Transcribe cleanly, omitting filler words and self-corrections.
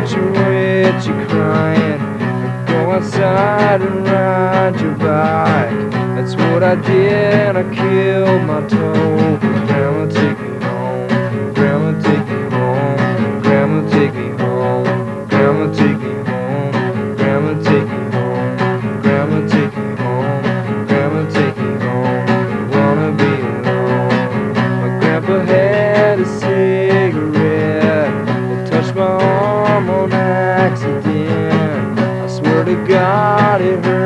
want you with you crying. Go outside and ride your bike. That's what I did, I killed my toe. Grandma, take me home. Grandma, take me home. Grandma, take me home. Grandma, take me home. Grandma, take me home. Grandma, take me home. Grandma, take me home. I wanna be alone. My grandpa had a cigarette that touched my arm on accident. I swear to God it hurt